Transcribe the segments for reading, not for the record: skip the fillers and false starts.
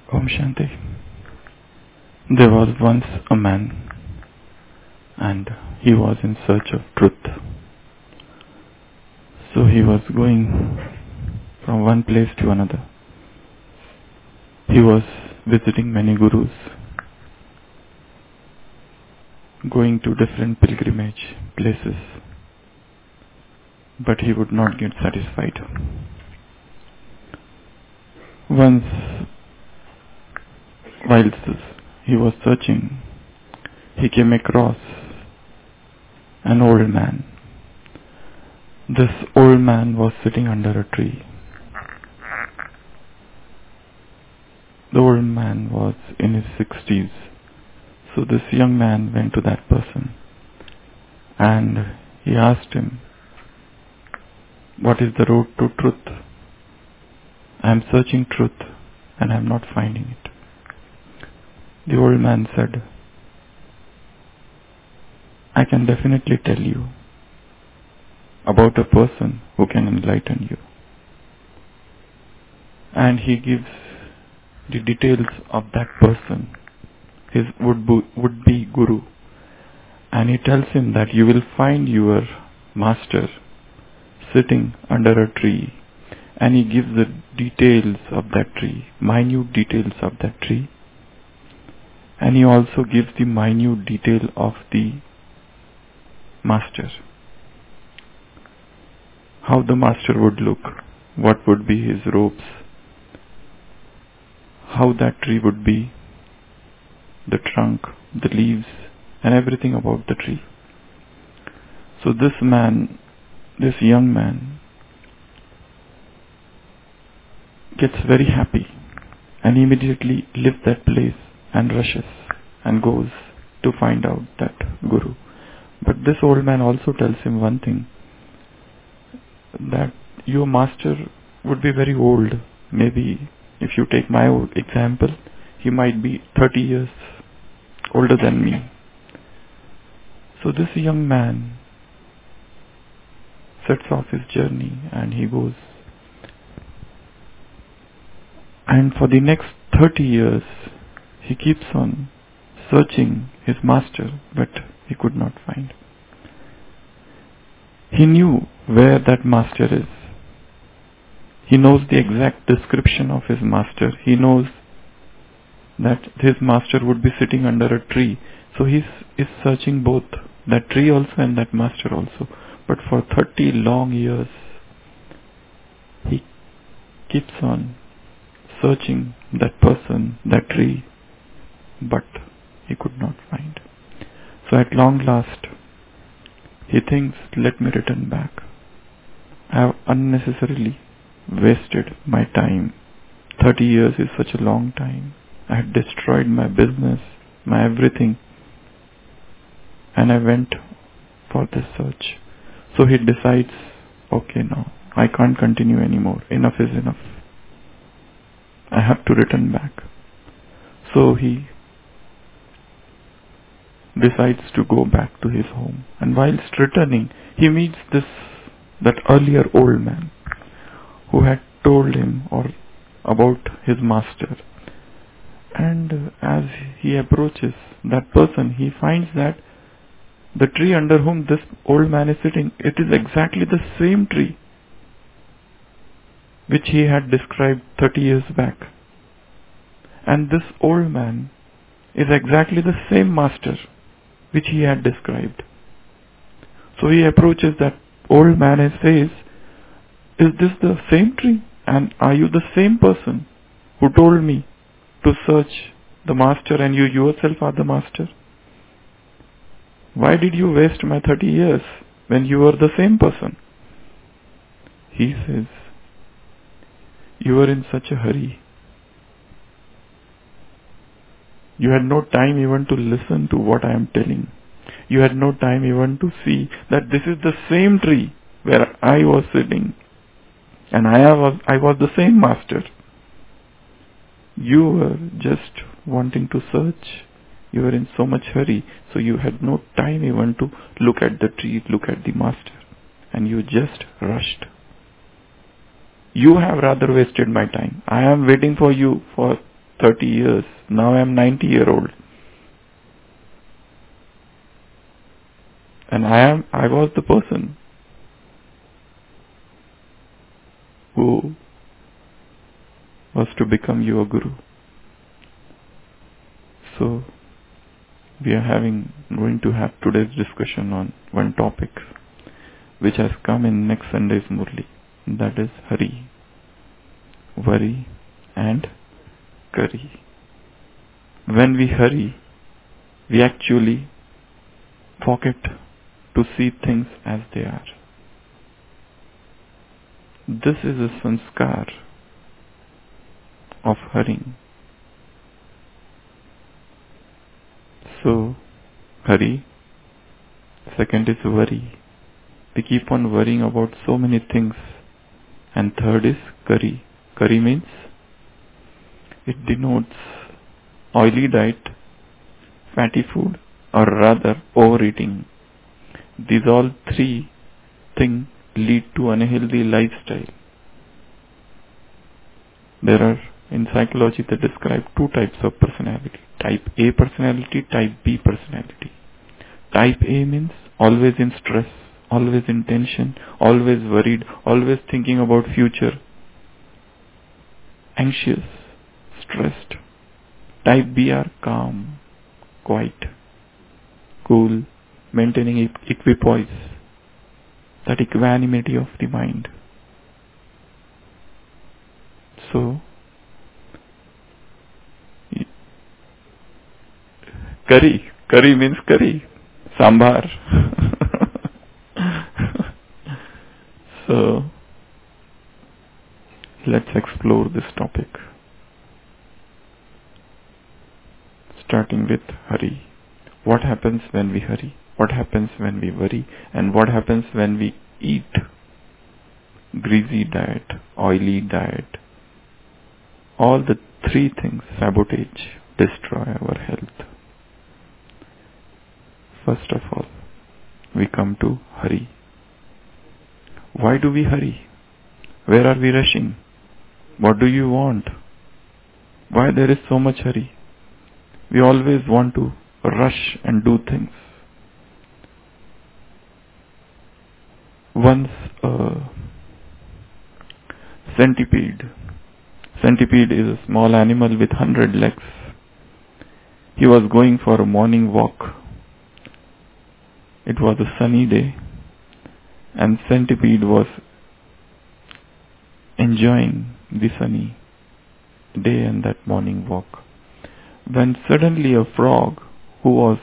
Om Shanti. There was once a man and he was in search of truth. So he was going from one place to another. He was visiting many gurus, going to different pilgrimage places, but he would not get satisfied. Once, whilst he was searching, he came across an old man. This old man was sitting under a tree. The old man was in his 60s. So this young man went to that person and he asked him, "What is the road to truth? I am searching truth and I am not finding it." The old man said, "I can definitely tell you about a person who can enlighten you." And he gives the details of that person, his would-be guru. And he tells him that you will find your master sitting under a tree. And he gives the details of that tree, minute details of that tree. And he also gives the minute detail of the master. How the master would look, what would be his robes, how that tree would be, the trunk, the leaves, and everything about the tree. So this young man, gets very happy and immediately leaves that place and rushes and goes to find out that guru. But this old man also tells him one thing, that your master would be very old. Maybe if you take my example, he might be 30 years older than me. So this young man sets off his journey and he goes. And for the next 30 years, he keeps on searching his master, but he could not find. He knew where that master is. He knows the exact description of his master. He knows that his master would be sitting under a tree. So he is searching both, that tree also and that master also. But for 30 long years, he keeps on searching that person, that tree, but he could not find. So at long last, he thinks, let me return back. I have unnecessarily wasted my time. 30 years is such a long time. I had destroyed my business, my everything. And I went for this search. So he decides, okay, now I can't continue anymore. Enough is enough. I have to return back. So he decides to go back to his home. And whilst returning, he meets that earlier old man who had told him about his master. And as he approaches that person, he finds that the tree under whom this old man is sitting, it is exactly the same tree which he had described 30 years back. And this old man is exactly the same master which he had described. So he approaches that old man and says, "Is this the same tree? And are you the same person who told me to search the master, and you yourself are the master? Why did you waste my 30 years when you were the same person?" He says, "You were in such a hurry. You had no time even to listen to what I am telling. You had no time even to see that this is the same tree where I was sitting. And I was the same master. You were just wanting to search. You were in so much hurry, so you had no time even to look at the tree, look at the master. And you just rushed. You have rather wasted my time. I am waiting for you for 30 years. Now I am 90-year-old. And I was the person who was to become your guru. So we are going to have today's discussion on one topic which has come in next Sunday's Murli. That is Hari, worry and curry. When we hurry, we actually forget to see things as they are. This is a sanskar of hurrying. So, hurry. Second is worry. We keep on worrying about so many things. And third is curry. Curry means it denotes oily diet, fatty food, or rather overeating. These all three things lead to unhealthy lifestyle. There are, in psychology, they describe two types of personality. Type A personality, type B personality. Type A means always in stress, always in tension, always worried, always thinking about future. Anxious, stressed. Type B are calm, quiet, cool, maintaining equipoise, that equanimity of the mind. So, curry means curry, sambar. So, let's explore this topic. Starting with hurry. What happens when we hurry? What happens when we worry? And what happens when we eat greasy diet, oily diet? All the three things sabotage, destroy our health. First of all, we come to hurry. Why do we hurry? Where are we rushing? What do you want? Why there is so much hurry? We always want to rush and do things. Once a centipede is a small animal with 100 legs. He was going for a morning walk. It was a sunny day, and centipede was enjoying the sunny day and that morning walk, when suddenly a frog, who was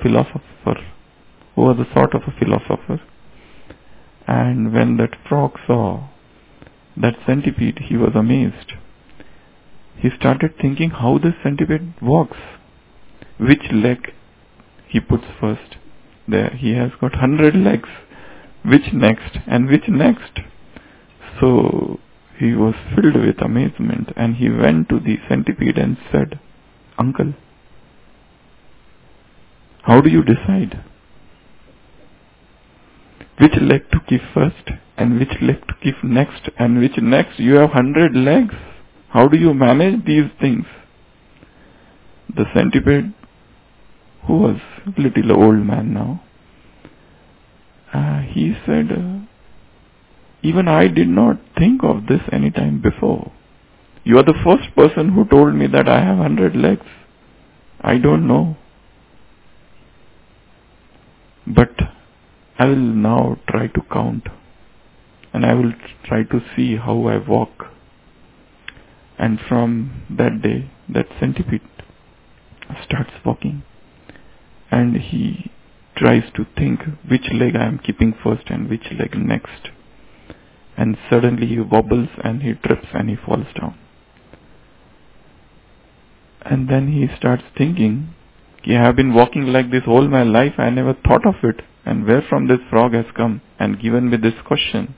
a sort of a philosopher, and when that frog saw that centipede, he was amazed. He started thinking how this centipede walks, which leg he puts first. There, he has got 100 legs. Which next and which next? So he was filled with amazement, and he went to the centipede and said, "Uncle, how do you decide which leg to keep first and which leg to keep next and which next? You have 100 legs. How do you manage these things?" The centipede, who was a little old man now, he said, "Even I did not think of this any time before. You are the first person who told me that I have 100 legs. I don't know. But I will now try to count, and I will try to see how I walk." And from that day, that centipede starts walking, and he tries to think which leg I am keeping first and which leg next. And suddenly he wobbles and he trips and he falls down. And then he starts thinking, I have been walking like this all my life, I never thought of it. And where from this frog has come and given me this question?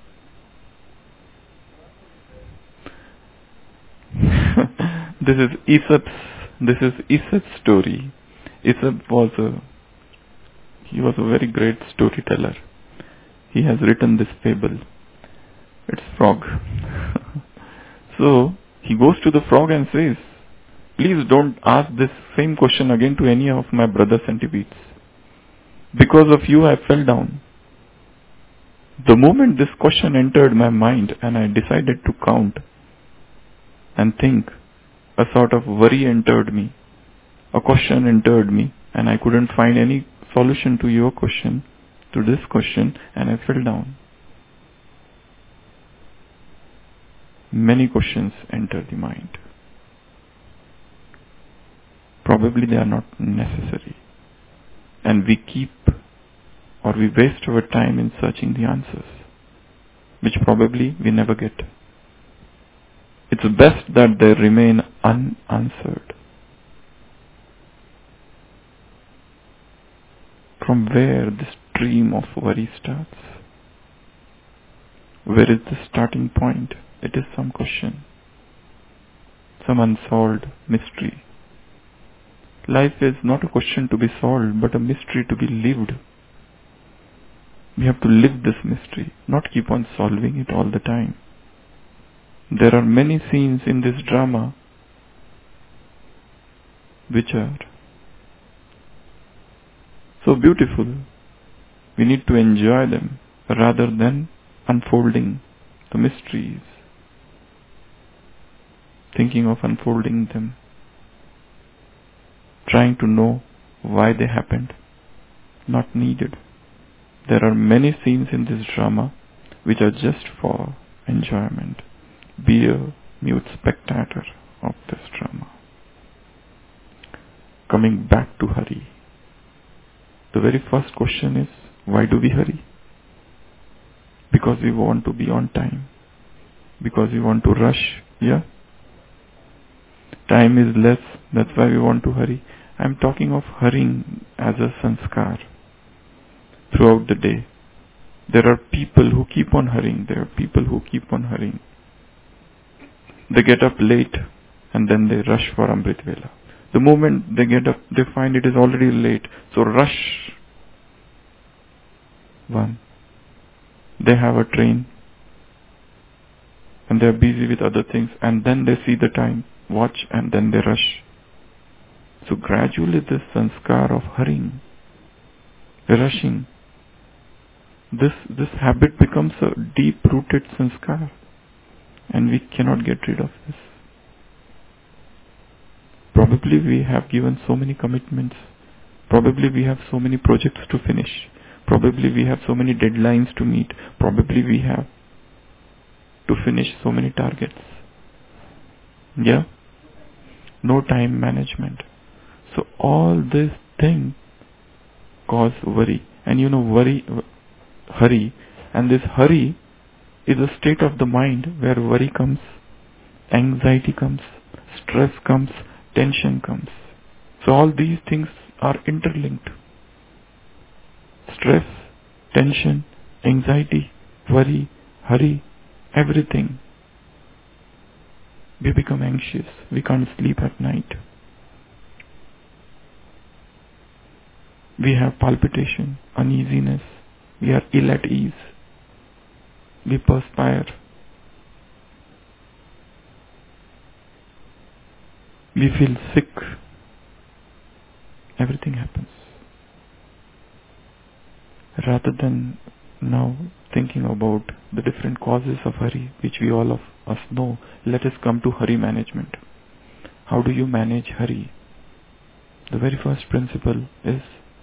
This is Aesop's story. Aesop was a very great storyteller. He has written this fable. It's frog. So he goes to the frog and says, Please don't ask this same question again to any of my brother centipedes. Because of you, I fell down. The moment this question entered my mind and I decided to count and think, a sort of worry entered me. A question entered me and I couldn't find any solution to your question, to this question, and I fell down. Many questions enter the mind. Probably they are not necessary. And we keep or we waste our time in searching the answers, which probably we never get. It's best that they remain unanswered. From where this stream of worry starts? Where is the starting point? It is some question, some unsolved mystery. Life is not a question to be solved, but a mystery to be lived. We have to live this mystery, not keep on solving it all the time. There are many scenes in this drama which are so beautiful. We need to enjoy them rather than unfolding the mysteries, thinking of unfolding them, trying to know why they happened. Not needed. There are many scenes in this drama which are just for enjoyment. Be a mute spectator of this drama. Coming back to hurry. The very first question is, why do we hurry? Because we want to be on time. Because we want to rush. Yeah? Time is less, that's why we want to hurry. I'm talking of hurrying as a sanskar. Throughout the day, there are people who keep on hurrying. There are people who keep on hurrying. They get up late and then they rush for Amrit Vela. The moment they get up, they find it is already late. So rush. One. They have a train and they are busy with other things, and then they see the time, watch, and then they rush. So gradually this sanskar of hurrying, rushing, this habit becomes a deep-rooted sanskar, and we cannot get rid of this. Probably we have given so many commitments. Probably we have so many projects to finish. Probably we have so many deadlines to meet. Probably we have to finish so many targets. Yeah? No time management. So all these things cause worry. And hurry. And this hurry is a state of the mind where worry comes, anxiety comes, stress comes, tension comes. So all these things are interlinked. Stress, tension, anxiety, worry, hurry, everything. We become anxious. We can't sleep at night. We have palpitation, uneasiness. We are ill at ease. We perspire. We feel sick. Everything happens. Rather than now thinking about the different causes of hurry, which we all of us know, let us come to hurry management. How do you manage hurry? The very first principle is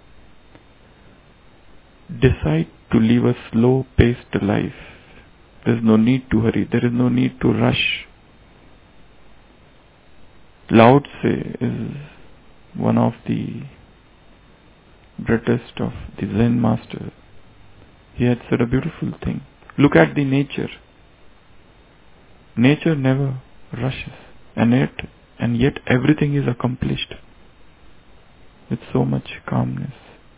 decide to live a slow-paced life. There is no need to hurry. There is no need to rush. Lao Tse is one of the greatest of the Zen master. He had said a beautiful thing. Look at the nature. Nature never rushes, and yet everything is accomplished with so much calmness.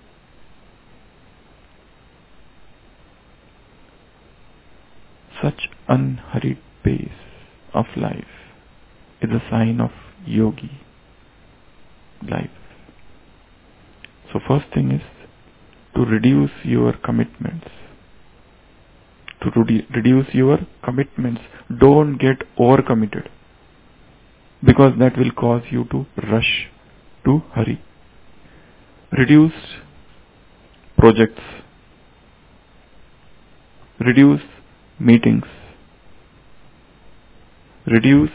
Such unhurried pace of life is a sign of yogi life. So first thing is to reduce your commitments. To reduce your commitments. Don't get overcommitted. because that will cause you to rush, to hurry. Reduce projects, reduce meetings, reduce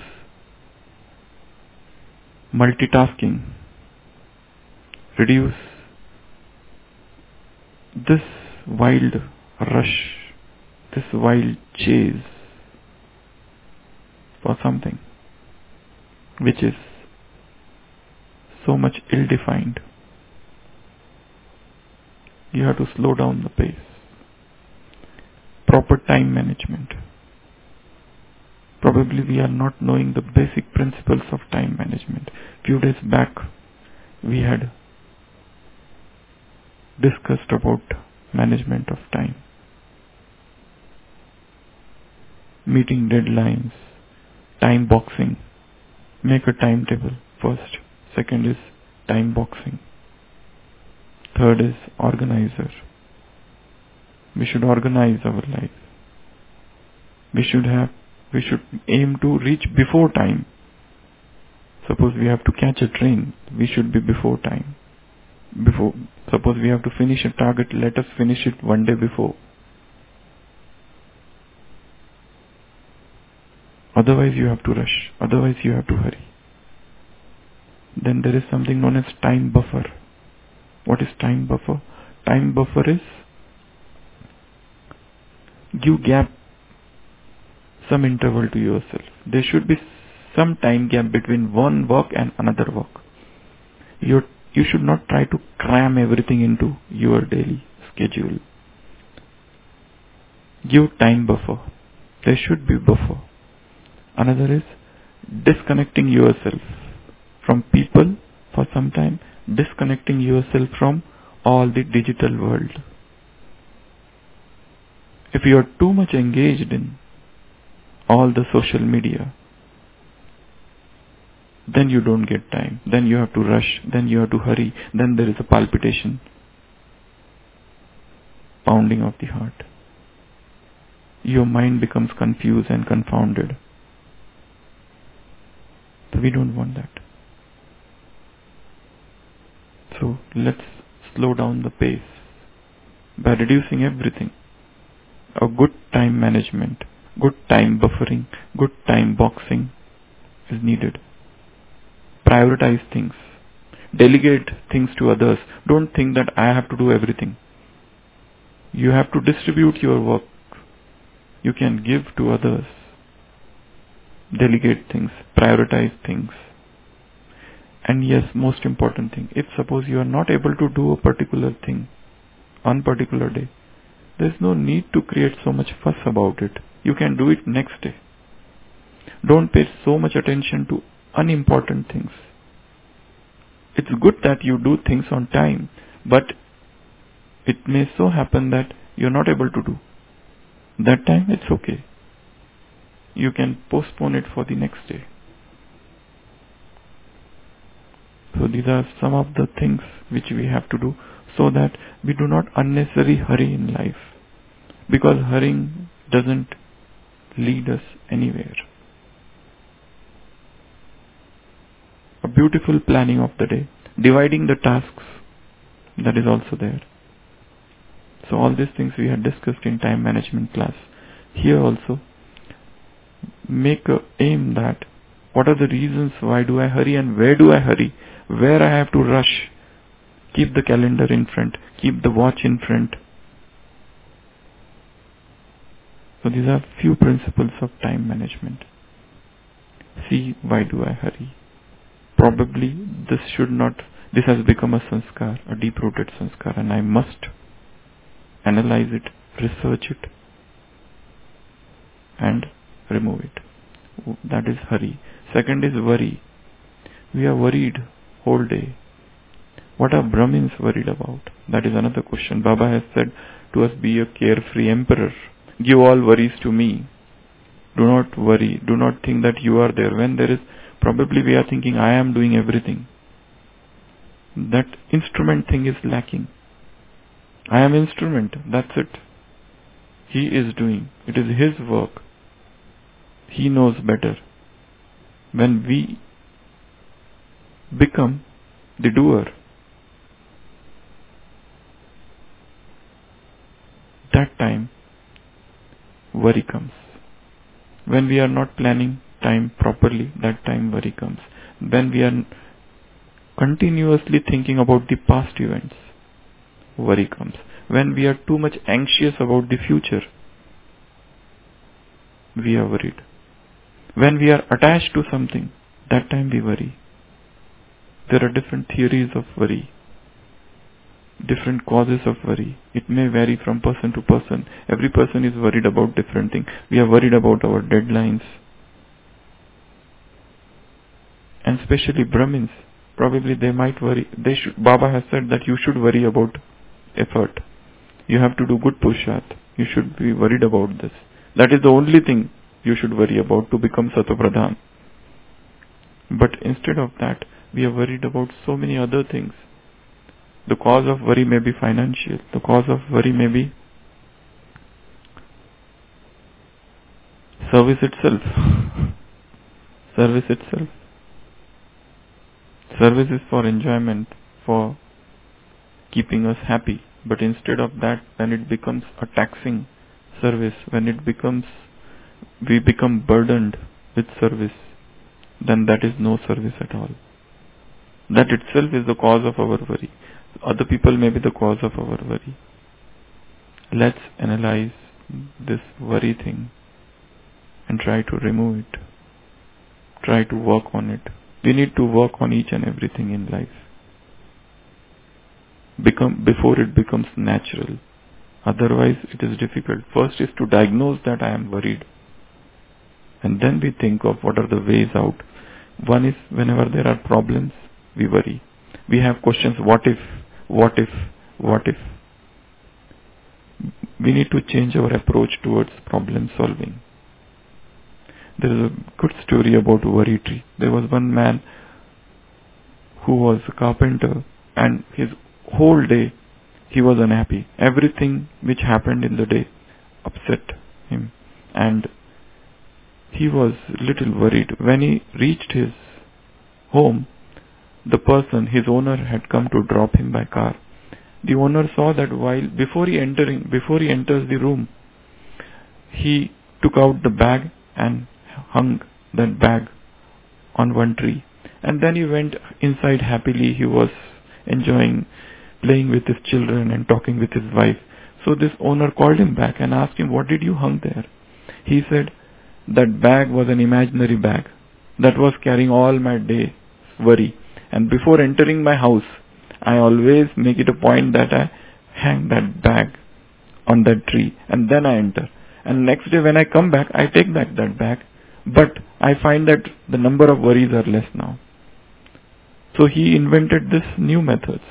multitasking, reduce this wild rush, this wild chase for something which is so much ill-defined. You have to slow down the pace. Proper time management. Probably we are not knowing the basic principles of time management. Few days back we had discussed about management of time. Meeting deadlines, time boxing. Make a timetable first. Second is time boxing. Third is organizer. We should organize our life. We should aim to reach before time. Suppose we have to catch a train, we should be before time. Suppose we have to finish a target, let us finish it one day before. Otherwise you have to rush, otherwise you have to hurry. Then there is something known as time buffer. What is time buffer? Time buffer is give gap, some interval to yourself. There should be some time gap between one work and another work. You should not try to cram everything into your daily schedule. Give time buffer. There should be buffer. Another is disconnecting yourself from people for some time, disconnecting yourself from all the digital world. If you are too much engaged in all the social media, then you don't get time. Then you have to rush. Then you have to hurry. Then there is a palpitation, pounding of the heart. Your mind becomes confused and confounded. So we don't want that. So let's slow down the pace by reducing everything. A good time management, good time buffering, good time boxing is needed. Prioritize things. Delegate things to others. Don't think that I have to do everything. You have to distribute your work. You can give to others. Delegate things. Prioritize things. And yes, most important thing, if suppose you are not able to do a particular thing on particular day, there is no need to create so much fuss about it. You can do it next day. Don't pay so much attention to unimportant things. It's good that you do things on time, but it may so happen that you're not able to do. That time it's okay. You can postpone it for the next day. So these are some of the things which we have to do so that we do not unnecessarily hurry in life. Because hurrying doesn't lead us anywhere. A beautiful planning of the day. Dividing the tasks, that is also there. So all these things we had discussed in time management class. Here also, make a aim that what are the reasons why do I hurry and where do I hurry, where I have to rush. Keep the calendar in front, keep the watch in front. So these are few principles of time management. See, why do I hurry? Probably this has become a sanskar, a deep-rooted sanskar, and I must analyze it, research it, and remove it. That is hurry. Second is worry. We are worried whole day. What are Brahmins worried about? That is another question. Baba has said to us, be a carefree emperor. Give all worries to me. Do not worry. Do not think that you are there. When there is, probably we are thinking I am doing everything. That instrument thing is lacking. I am instrument. That's it. He is doing. It is his work. He knows better. When we become the doer. That time worry comes. When we are not planning time properly, that time worry comes. When we are continuously thinking about the past events, worry comes. When we are too much anxious about the future, we are worried. When we are attached to something, that time we worry. There are different theories of worry, different causes of worry. It may vary from person to person. Every person is worried about different things. We are worried about our deadlines. And especially Brahmins, probably they might worry. Baba has said that you should worry about effort. You have to do good pushat. You should be worried about this. That is the only thing you should worry about to become Satopradhan. But instead of that, we are worried about so many other things. The cause of worry may be financial. The cause of worry may be service itself. Service itself. Service is for enjoyment, for keeping us happy. But instead of that, when it becomes a taxing service, when we become burdened with service, then that is no service at all. That itself is the cause of our worry. Other people may be the cause of our worry. Let's analyze this worry thing and try to remove it. Try to work on it. We need to work on each and everything in life before it becomes natural. Otherwise it is difficult. First is to diagnose that I am worried. And then we think of what are the ways out. One is whenever there are problems, we worry. We have questions, what if, what if, what if. We need to change our approach towards problem solving. There is a good story about worry tree. There was one man who was a carpenter, and his whole day he was unhappy. Everything which happened in the day upset him, and he was little worried. When he reached his home, the person, his owner, had come to drop him by car. The owner saw that before he enters the room, he took out the bag and hung that bag on one tree. And then he went inside happily. He was enjoying playing with his children and talking with his wife. So this owner called him back and asked him, what did you hung there? He said, that bag was an imaginary bag that was carrying all my day worry. And before entering my house, I always make it a point that I hang that bag on that tree and then I enter. And next day when I come back, I take back that bag. But I find that the number of worries are less now. So he invented this new methods.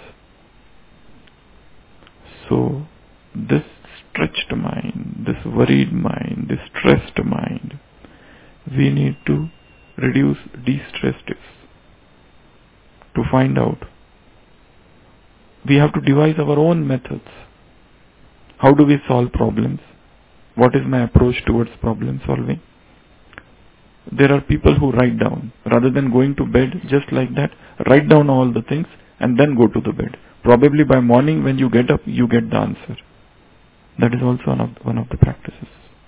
So this stretched mind, this worried mind, this stressed mind, we need to reduce, de-stress it. To find out, we have to devise our own methods. How do we solve problems? What is my approach towards problem solving? There are people who write down. Rather than going to bed just like that, write down all the things and then go to the bed. Probably by morning when you get up, you get the answer. That is also one of the practices.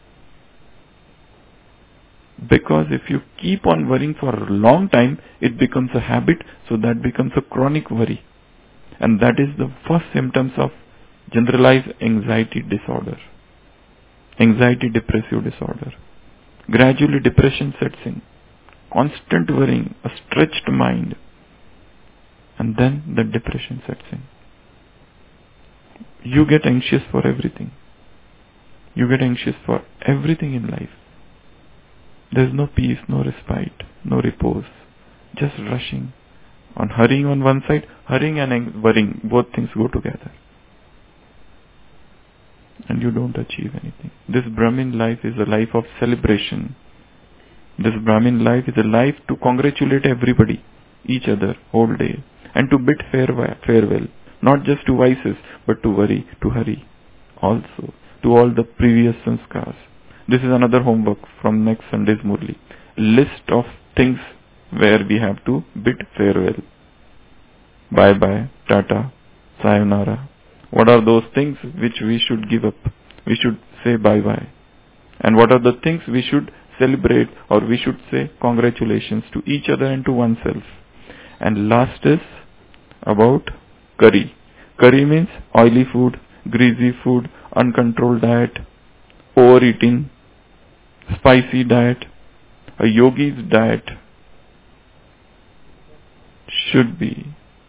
Because if you keep on worrying for a long time, it becomes a habit, so that becomes a chronic worry. And that is the first symptoms of generalized anxiety disorder. Anxiety depressive disorder. Gradually depression sets in. Constant worrying, a stretched mind. And then the depression sets in. You get anxious for everything. You get anxious for everything in life. There is no peace, no respite, no repose. Just rushing. Hurrying on one side, hurrying and worrying, both things go together. And you don't achieve anything. This Brahmin life is a life of celebration. This Brahmin life is a life to congratulate everybody, each other, whole day. And to bid farewell. Not just to vices, but to worry, to hurry. Also, to all the previous sanskars. This is another homework from next Sunday's Murli. List of things where we have to bid farewell. bye-bye, tata, sayonara. What are those things which we should give up? We should say bye-bye. And what are the things we should celebrate, or we should say congratulations to each other and to oneself? And last is about curry. Curry means oily food, greasy food, uncontrolled diet, overeating, spicy diet. A yogi's diet should be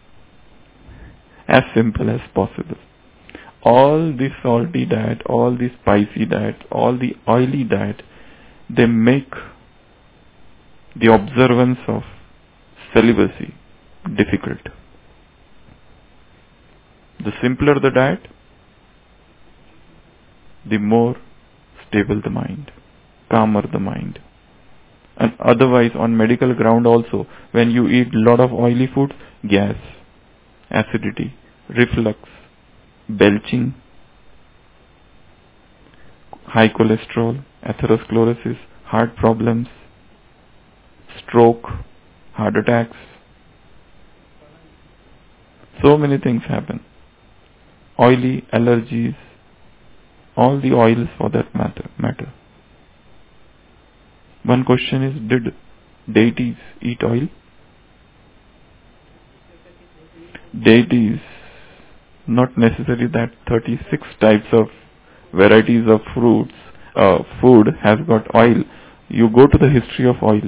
as simple as possible. All the salty diet, all the spicy diet, all the oily diet, they make the observance of celibacy difficult. The simpler the diet, the more stable the mind, calmer the mind. And otherwise, on medical ground also, when you eat a lot of oily food, gas, acidity, reflux, belching, high cholesterol, atherosclerosis, heart problems, stroke, heart attacks. So many things happen. Oily allergies, all the oils for that matter. One question is, did deities eat oil? Deities, not necessarily that 36 types of varieties of fruits, food has got oil. You go to the history of oil.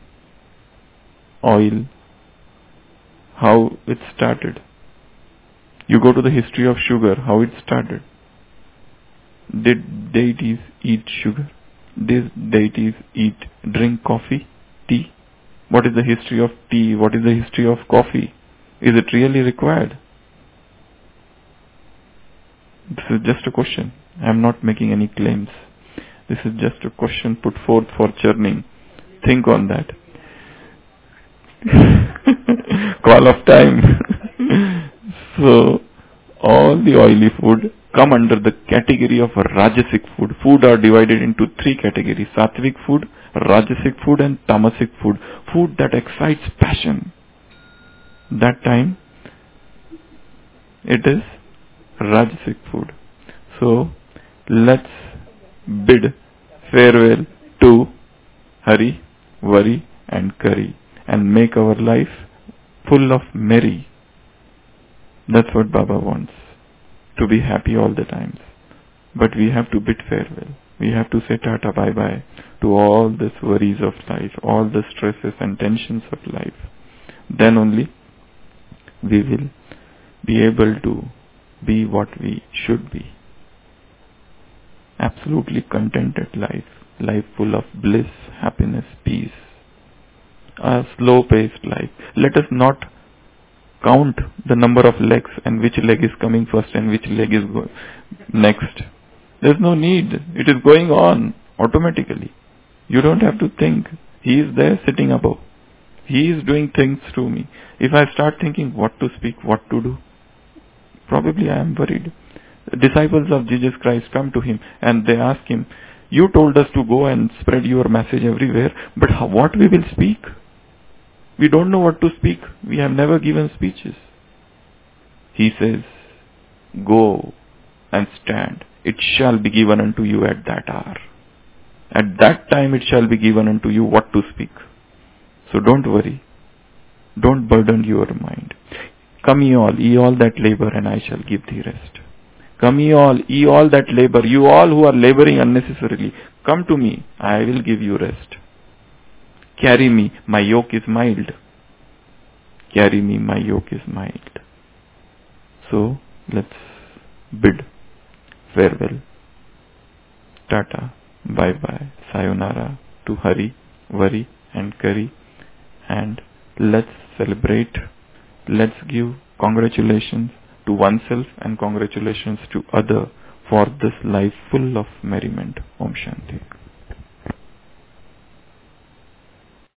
Oil, how it started. You go to the history of sugar, how it started. Did deities eat sugar? Did deities drink coffee, tea? What is the history of tea? What is the history of coffee? Is it really required? This is just a question. I am not making any claims. This is just a question put forth for churning. Think on that. Call of time. So, all the oily food come under the category of Rajasic food. Food are divided into three categories: Sattvic food, Rajasic food, and Tamasic food. Food that excites passion. That time, it is Rajasic food. So, let's bid farewell to hurry, worry, and curry, and make our life full of merry. That's what Baba wants. To be happy all the times. But we have to bid farewell. We have to say tata bye-bye to all these worries of life, all the stresses and tensions of life. Then only we will be able to be what we should be. Absolutely contented life. Life full of bliss, happiness, peace. A slow-paced life. Let us not count the number of legs and which leg is coming first and which leg is next. There's no need. It is going on automatically. You don't have to think. He is there sitting above. He is doing things through me. If I start thinking what to speak, what to do, probably I am worried. The disciples of Jesus Christ come to him and they ask him, you told us to go and spread your message everywhere, but what we will speak? We don't know what to speak. We have never given speeches. He says, go and stand. It shall be given unto you at that hour. At that time it shall be given unto you what to speak. So don't worry. Don't burden your mind. Come ye all that labor, and I shall give thee rest. Come ye all that labor, you all who are laboring unnecessarily, come to me, I will give you rest. Carry me, my yoke is mild. Carry me, my yoke is mild. So, let's bid farewell. Tata, bye-bye, sayonara to hurry, worry and curry. And let's celebrate. Let's give congratulations to oneself and congratulations to other for this life full of merriment. Om Shanti.